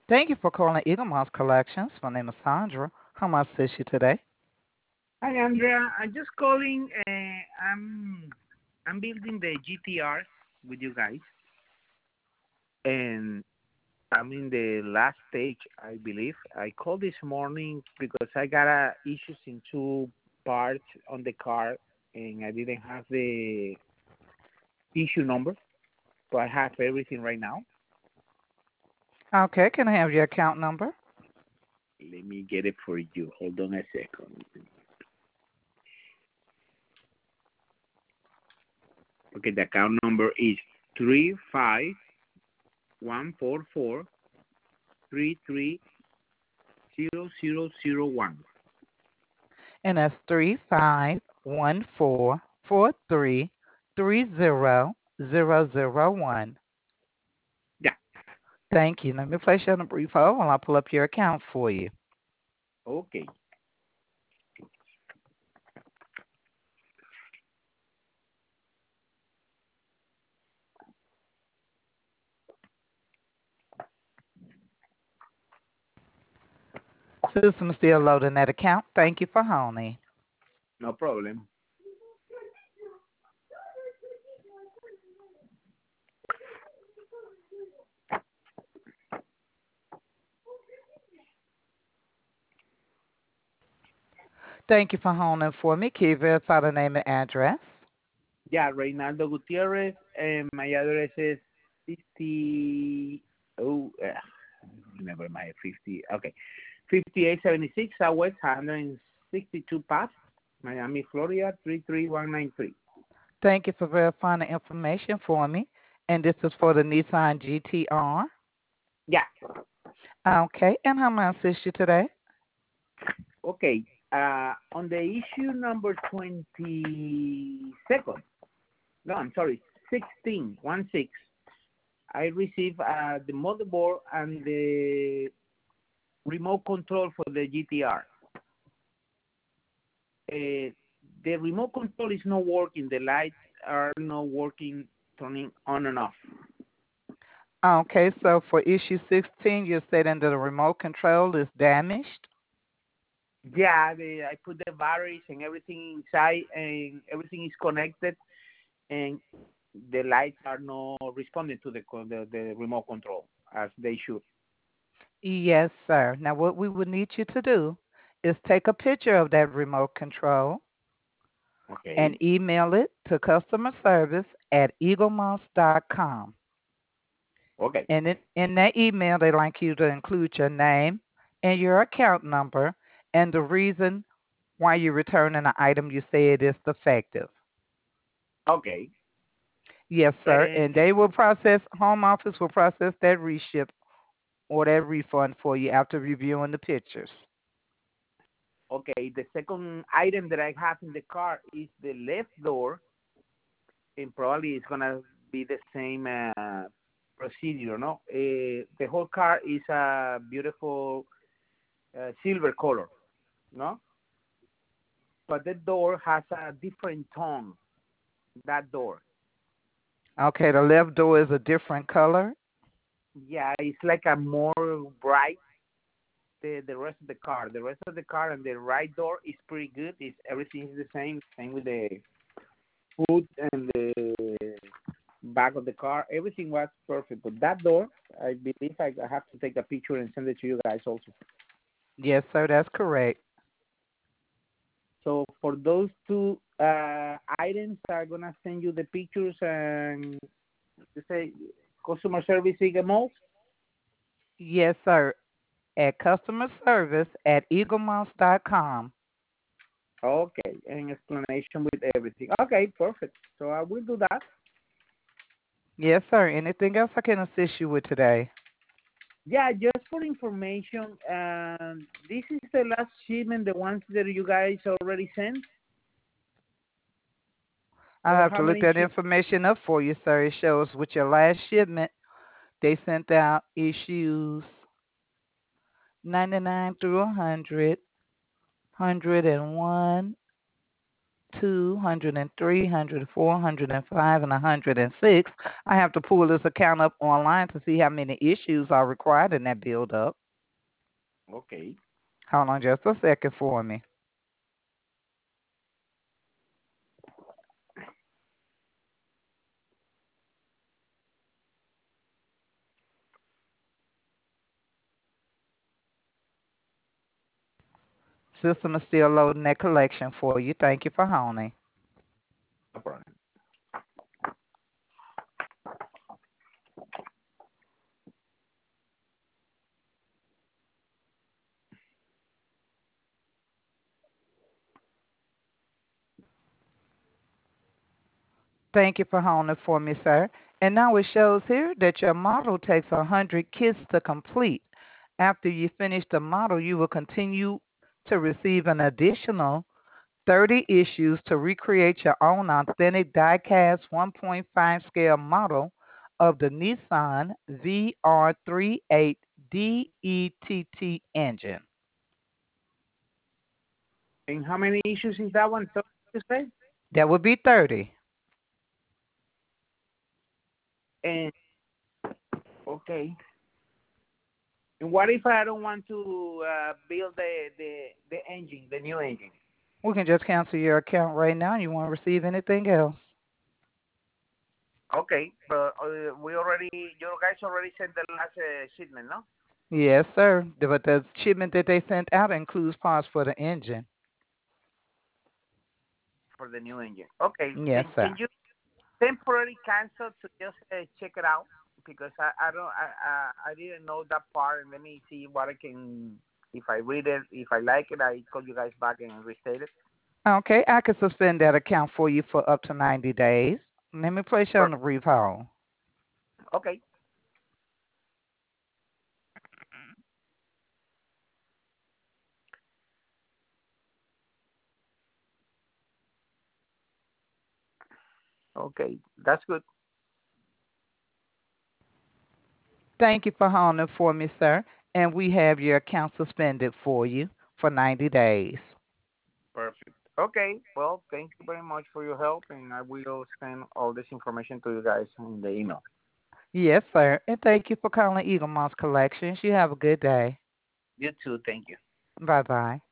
Thank you for calling Eagle Mouse Collections. My name is Sandra. How may I assist you today? Hi, Andrea. I'm just calling. I'm building the GTR with you guys, and I'm in the last stage, I believe. I called this morning because I got issues in two parts on the car, and I didn't have the issue number, so I have everything right now. Okay, can I have your account number? Let me get it for you. Hold on a second. Okay, the account number is 35144330001. And that's 3514433001. Yeah. Thank you. Let me place you on a brief hold while I pull up your account for you. Okay. System still loading that account. Thank you for holding. No problem. Thank you for holding for me. Can you verify the name and address? Yeah, Reynaldo Gutierrez, and my address is 50. Oh, remember my 50. Okay. 5876 Southwest 162 Path, Miami, Florida 33193. Thank you for verifying the information for me. And this is for the Nissan GTR. Yeah. Okay, and how may I assist you today? Okay. On the issue number 22nd, no, I'm sorry, 16, I received the motherboard and the remote control for the GTR. The remote control is not working. The lights are not working, turning on and off. Okay, so for issue 16, you're stating that the remote control is damaged. Yeah, I put the batteries and everything inside, and everything is connected, and the lights are not responding to the remote control as they should. Yes, sir. Now, what we would need you to do is take a picture of that remote control and Okay. email it to customer service at eaglemouse.com. Okay. And in that email, they like you to include your name and your account number and the reason why you're returning an item you say it is defective. Okay. Yes, sir. And And they will process, home office will process that reship or that refund for you after reviewing the pictures. okay, the second item that I have in the car is the left door, and probably it's gonna be the same procedure. No, the whole car is a beautiful silver color. No, but the door has a different tone. That door, Okay, the left door is a different color. yeah, it's like a more bright. The rest of the car, and the right door is pretty good. It's everything is the same. Same with the hood and the back of the car. Everything was perfect. But that door, I believe I have to take a picture and send it to you guys also. Yes, sir, that's correct. So for those two items, I'm gonna send you the pictures and you say customer service Eagles. Yes, sir. At customer service at eaglemouse.com. Okay, and explanation with everything. Okay, perfect. So I will do that. Yes, sir. Anything else I can assist you with today? Yeah, just for information, this is the last shipment, the ones that you guys already sent, I'll or have how to look many that ship? information up for you, sir. It shows with your last shipment, they sent out issues 99 through 100, 101, 200 and 300, 400 and 5 and 106. I have to pull this account up online to see how many issues are required in that build up. Okay. Hold on just a second for me. System is still loading that collection for you. Thank you for holding. No problem. Thank you for holding for me, sir. And now it shows here that your model takes 100 kits to complete. After you finish the model, you will continue to receive an additional 30 issues to recreate your own authentic die-cast 1.5 scale model of the Nissan VR38 DETT engine. And how many issues is that one? So you say? That would be 30. And okay. And what if I don't want to build the engine, the new engine? We can just cancel your account right now. You won't receive anything else. Okay, but we already, you guys already sent the last shipment, no? Yes, sir. But the shipment that they sent out includes parts for the engine. For the new engine. Okay, Yes, can sir. you temporarily cancel to just check it out? Because I don't I didn't know that part, and let me see what I can, if I read it, if I like it, I call you guys back and restate it. Okay, I can suspend that account for you for up to 90 days. Let me place you on Per- the brief hold. Okay, okay, that's good. Thank you for holding for me, sir. And we have your account suspended for you for 90 days. Perfect. Okay, well, thank you very much for your help, and I will send all this information to you guys in the email. Yes, sir. And thank you for calling Eagle Moss Collections. You have a good day. You too. Thank you. Bye bye.